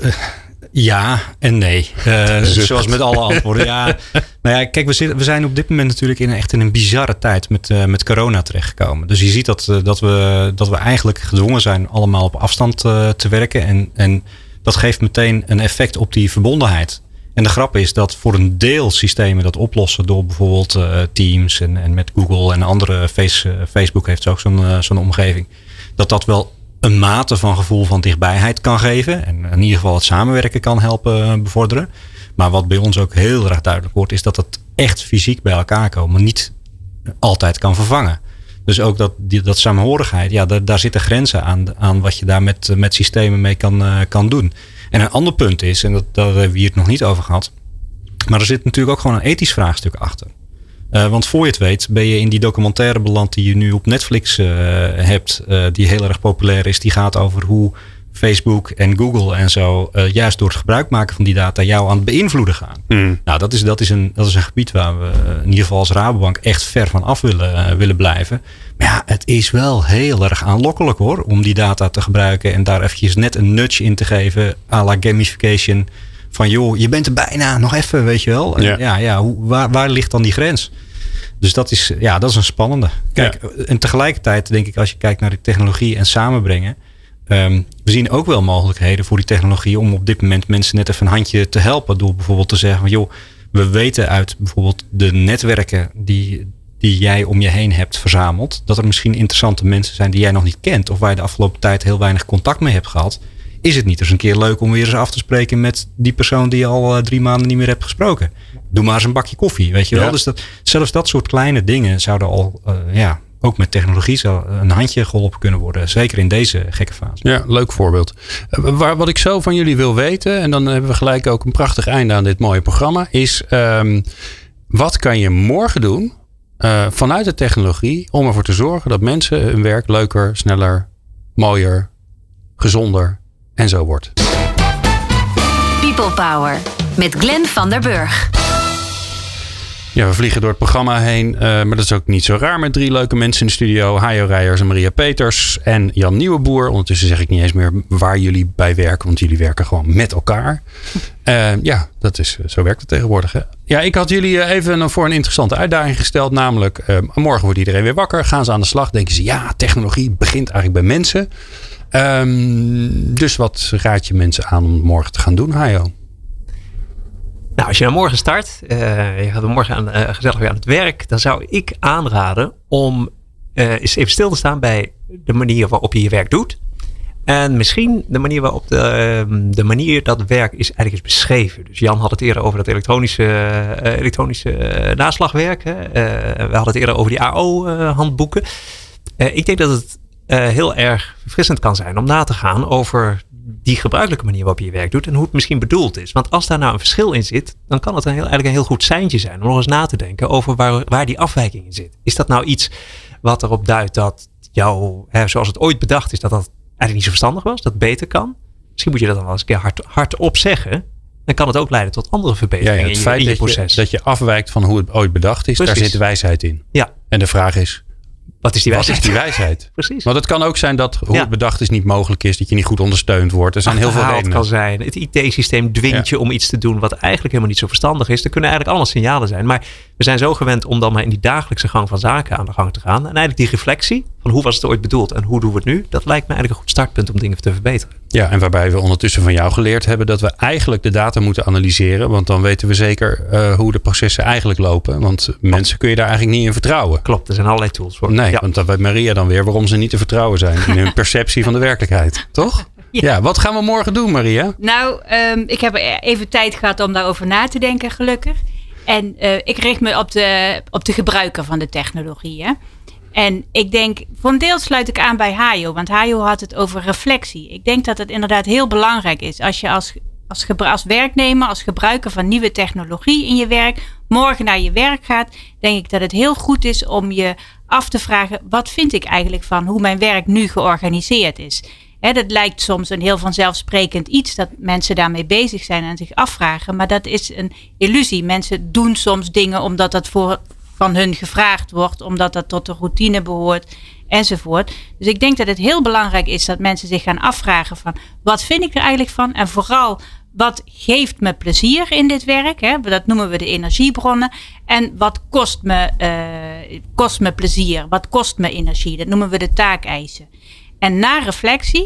ja en nee. Zoals met alle antwoorden. Ja. Nou ja, kijk, we zijn op dit moment natuurlijk echt in een bizarre tijd met corona terechtgekomen. Dus je ziet dat we eigenlijk gedwongen zijn allemaal op afstand te werken. En dat geeft meteen een effect op die verbondenheid. En de grap is dat voor een deel systemen dat oplossen door bijvoorbeeld Teams en met Google en andere Facebook heeft ook zo'n omgeving. Dat wel een mate van gevoel van dichtbijheid kan geven. En in ieder geval het samenwerken kan helpen bevorderen. Maar wat bij ons ook heel erg duidelijk wordt, is dat het echt fysiek bij elkaar komen niet altijd kan vervangen. Dus ook dat samenhorigheid, daar zitten grenzen aan wat je daar met systemen mee kan doen. En een ander punt is, en daar hebben we hier nog niet over gehad, maar er zit natuurlijk ook gewoon een ethisch vraagstuk achter. Want voor je het weet ben je in die documentaire beland die je nu op Netflix hebt, die heel erg populair is. Die gaat over hoe Facebook en Google en zo juist door het gebruik maken van die data jou aan het beïnvloeden gaan. Nou, dat is een gebied waar we in ieder geval als Rabobank echt ver van af willen blijven. Maar ja, het is wel heel erg aanlokkelijk hoor, om die data te gebruiken en daar eventjes net een nudge in te geven, à la gamification. Van joh, je bent er bijna, nog even, weet je wel. Ja. Waar ligt dan die grens? Dus dat is een spannende. Kijk, en tegelijkertijd denk ik, als je kijkt naar die technologie en samenbrengen, we zien ook wel mogelijkheden voor die technologie om op dit moment mensen net even een handje te helpen. Door bijvoorbeeld te zeggen van joh, we weten uit bijvoorbeeld de netwerken die jij om je heen hebt verzameld, dat er misschien interessante mensen zijn die jij nog niet kent of waar je de afgelopen tijd heel weinig contact mee hebt gehad. Is het niet eens een keer leuk om weer eens af te spreken met die persoon die je al 3 maanden niet meer hebt gesproken? Doe maar eens een bakje koffie, weet je wel. Dus zelfs dat soort kleine dingen zouden al ook met technologie een handje geholpen kunnen worden. Zeker in deze gekke fase. Ja, leuk voorbeeld. Wat ik zo van jullie wil weten, en dan hebben we gelijk ook een prachtig einde aan dit mooie programma, is wat kan je morgen doen vanuit de technologie om ervoor te zorgen dat mensen hun werk leuker, sneller, mooier, gezonder en zo wordt. People Power met Glenn van der Burg. Ja, we vliegen door het programma heen. Maar dat is ook niet zo raar met 3 leuke mensen in de studio. Hajo Rijers en Maria Peters en Jan Nieuweboer. Ondertussen zeg ik niet eens meer waar jullie bij werken. Want jullie werken gewoon met elkaar. Zo werkt het tegenwoordig. Hè? Ja, ik had jullie even voor een interessante uitdaging gesteld. Namelijk, morgen wordt iedereen weer wakker. Gaan ze aan de slag. Denken ze, ja, technologie begint eigenlijk bij mensen. Dus wat raad je mensen aan om morgen te gaan doen, Hajo? Nou, als je morgen start, je gaat morgen gezellig weer aan het werk, dan zou ik aanraden om eens even stil te staan bij de manier waarop je je werk doet. En misschien de manier waarop de manier dat werk is eigenlijk is beschreven. Dus Jan had het eerder over dat elektronische naslagwerk. We hadden het eerder over die AO-handboeken. Ik denk dat het heel erg verfrissend kan zijn om na te gaan over die gebruikelijke manier waarop je je werk doet en hoe het misschien bedoeld is. Want als daar nou een verschil in zit, dan kan het eigenlijk een heel goed seintje zijn om nog eens na te denken over waar die afwijking in zit. Is dat nou iets wat erop duidt dat jou, zoals het ooit bedacht is, dat eigenlijk niet zo verstandig was, dat het beter kan? Misschien moet je dat dan wel eens een keer hardop zeggen. Dan kan het ook leiden tot andere verbeteringen in je proces. Dat je afwijkt van hoe het ooit bedacht is, Precies. Daar zit wijsheid in. Ja. En de vraag is, wat is die wijsheid? Precies. Want het kan ook zijn dat hoe het bedacht is niet mogelijk is. Dat je niet goed ondersteund wordt. Er zijn heel veel redenen. Het kan zijn. Het IT-systeem dwingt je om iets te doen wat eigenlijk helemaal niet zo verstandig is. Er kunnen eigenlijk allemaal signalen zijn. Maar we zijn zo gewend om dan maar in die dagelijkse gang van zaken aan de gang te gaan. En eigenlijk die reflectie van hoe was het ooit bedoeld en hoe doen we het nu. Dat lijkt me eigenlijk een goed startpunt om dingen te verbeteren. Ja, en waarbij we ondertussen van jou geleerd hebben dat we eigenlijk de data moeten analyseren. Want dan weten we zeker hoe de processen eigenlijk lopen. Want mensen kun je daar eigenlijk niet in vertrouwen. Klopt, er zijn allerlei tools voor. Nee, want dat weet Maria dan weer waarom ze niet te vertrouwen zijn in hun perceptie van de werkelijkheid. Toch? Ja, wat gaan we morgen doen, Maria? Nou, ik heb even tijd gehad om daarover na te denken, gelukkig. En ik richt me op de gebruiker van de technologie. Hè? En ik denk, voor een deel sluit ik aan bij Hajo. Want Hajo had het over reflectie. Ik denk dat het inderdaad heel belangrijk is. Als je als werknemer, als gebruiker van nieuwe technologie in je werk, morgen naar je werk gaat, denk ik dat het heel goed is om je af te vragen, wat vind ik eigenlijk van hoe mijn werk nu georganiseerd is? Dat lijkt soms een heel vanzelfsprekend iets dat mensen daarmee bezig zijn en zich afvragen. Maar dat is een illusie. Mensen doen soms dingen omdat dat van hun gevraagd wordt, omdat dat tot de routine behoort enzovoort. Dus ik denk dat het heel belangrijk is dat mensen zich gaan afvragen van wat vind ik er eigenlijk van? En vooral, wat geeft me plezier in dit werk? Hè? Dat noemen we de energiebronnen. En wat kost me plezier? Wat kost me energie? Dat noemen we de taakeisen. En na reflectie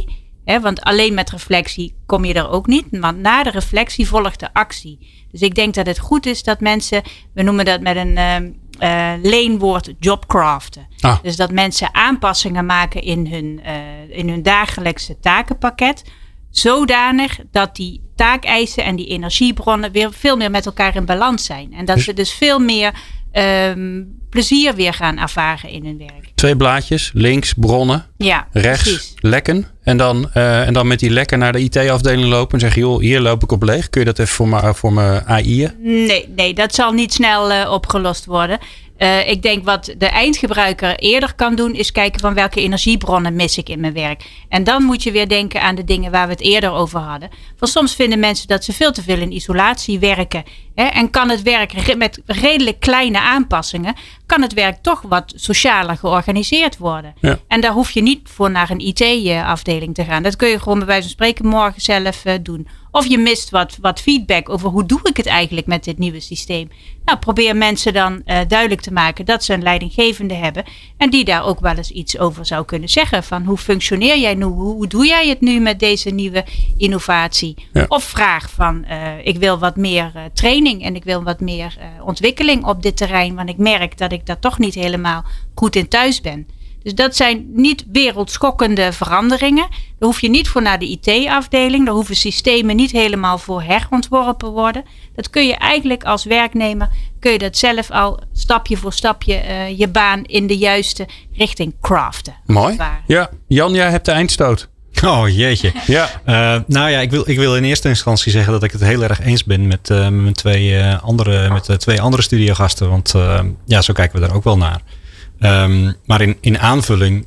Want alleen met reflectie kom je er ook niet. Maar na de reflectie volgt de actie. Dus ik denk dat het goed is dat mensen, we noemen dat met een leenwoord jobcraften. Dus dat mensen aanpassingen maken in hun dagelijkse takenpakket. Zodanig dat die taakeisen en die energiebronnen weer veel meer met elkaar in balans zijn. En dat ze dus veel meer plezier weer gaan ervaren in hun werk. 2 blaadjes, links bronnen, rechts precies. lekken. En dan met die lekken naar de IT-afdeling lopen en zeggen, joh, hier loop ik op leeg. Kun je dat even voor me AI'en? Nee, dat zal niet snel opgelost worden. Ik denk wat de eindgebruiker eerder kan doen, is kijken van welke energiebronnen mis ik in mijn werk. En dan moet je weer denken aan de dingen waar we het eerder over hadden. Want soms vinden mensen dat ze veel te veel in isolatie werken. En kan het werk met redelijk kleine aanpassingen, kan het werk toch wat socialer georganiseerd worden. Ja. En daar hoef je niet voor naar een IT-afdeling te gaan. Dat kun je gewoon bij wijze van spreken morgen zelf doen. Of je mist wat feedback over hoe doe ik het eigenlijk met dit nieuwe systeem. Nou, probeer mensen dan duidelijk te maken dat ze een leidinggevende hebben. En die daar ook wel eens iets over zou kunnen zeggen. Van hoe functioneer jij nu? Hoe doe jij het nu met deze nieuwe innovatie? Ja. Of vraag van ik wil wat meer training en ik wil wat meer ontwikkeling op dit terrein. Want ik merk dat ik daar toch niet helemaal goed in thuis ben. Dus dat zijn niet wereldschokkende veranderingen. Daar hoef je niet voor naar de IT-afdeling. Daar hoeven systemen niet helemaal voor herontworpen worden. Dat kun je eigenlijk als werknemer, kun je dat zelf al stapje voor stapje je baan in de juiste richting craften. Mooi. Ja, Jan, jij hebt de eindstoot. Oh jeetje. Ja. Ik wil in eerste instantie zeggen dat ik het heel erg eens ben met mijn twee andere studiogasten. Want zo kijken we daar ook wel naar. Maar in aanvulling,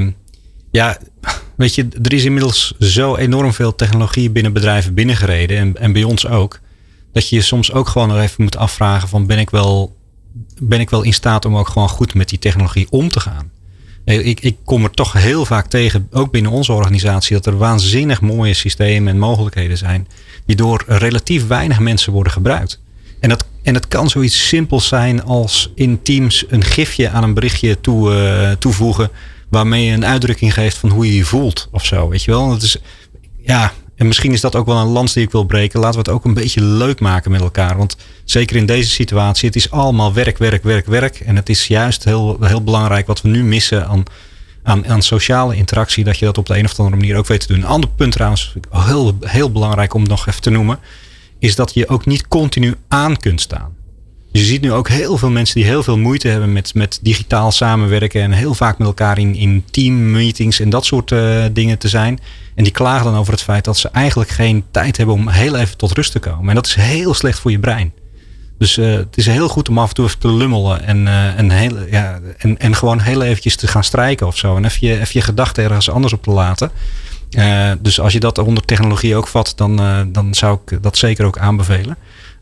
weet je, er is inmiddels zo enorm veel technologie binnen bedrijven binnengereden en bij ons ook, dat je je soms ook gewoon nog even moet afvragen van ben ik wel in staat om ook gewoon goed met die technologie om te gaan. Ik kom er toch heel vaak tegen, ook binnen onze organisatie, dat er waanzinnig mooie systemen en mogelijkheden zijn die door relatief weinig mensen worden gebruikt. En het kan zoiets simpels zijn als in Teams een gifje aan een berichtje toevoegen, waarmee je een uitdrukking geeft van hoe je je voelt of zo. Weet je wel? Dat is, en misschien is dat ook wel een lans die ik wil breken. Laten we het ook een beetje leuk maken met elkaar. Want zeker in deze situatie, het is allemaal werk. En het is juist heel, heel belangrijk wat we nu missen aan sociale interactie. Dat je dat op de een of andere manier ook weet te doen. Een ander punt trouwens, heel, heel belangrijk om nog even te noemen, is dat je ook niet continu aan kunt staan. Dus je ziet nu ook heel veel mensen die heel veel moeite hebben met digitaal samenwerken en heel vaak met elkaar in teammeetings en dat soort dingen te zijn. En die klagen dan over het feit dat ze eigenlijk geen tijd hebben om heel even tot rust te komen. En dat is heel slecht voor je brein. Dus het is heel goed om af en toe even te lummelen en gewoon heel eventjes te gaan strijken of zo. En even je gedachten ergens anders op te laten. Dus als je dat onder technologie ook vat, dan zou ik dat zeker ook aanbevelen.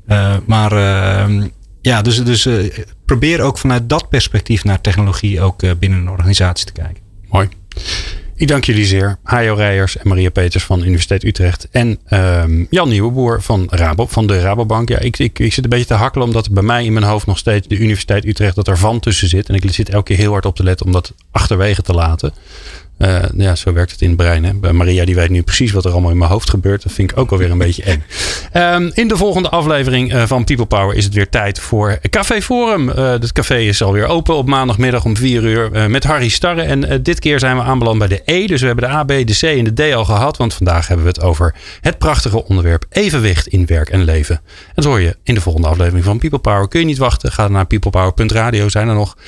Dus probeer ook vanuit dat perspectief naar technologie ook binnen een organisatie te kijken. Mooi. Ik dank jullie zeer. Hajo Reijers en Maria Peters van Universiteit Utrecht. En Jan Nieuweboer van de Rabobank. Ja, ik zit een beetje te hakkelen omdat er bij mij in mijn hoofd nog steeds de Universiteit Utrecht, dat er van tussen zit. En ik zit elke keer heel hard op te letten om dat achterwege te laten. Zo werkt het in het brein. Hè? Bij Maria, die weet nu precies wat er allemaal in mijn hoofd gebeurt. Dat vind ik ook alweer een beetje eng. In de volgende aflevering van People Power is het weer tijd voor Café Forum. Het café is alweer open op maandagmiddag om 4:00 met Harry Starre. En dit keer zijn we aanbeland bij de E. Dus we hebben de A, B, de C en de D al gehad. Want vandaag hebben we het over het prachtige onderwerp evenwicht in werk en leven. En dat hoor je in de volgende aflevering van People Power. Kun je niet wachten? Ga naar peoplepower.radio. Zijn er nog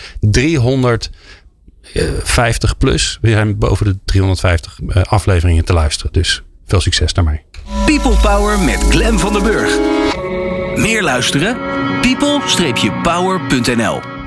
350 plus. We zijn boven de 350 afleveringen te luisteren. Dus veel succes daarmee. People Power met Glenn van der Burg. Meer luisteren? people-power.nl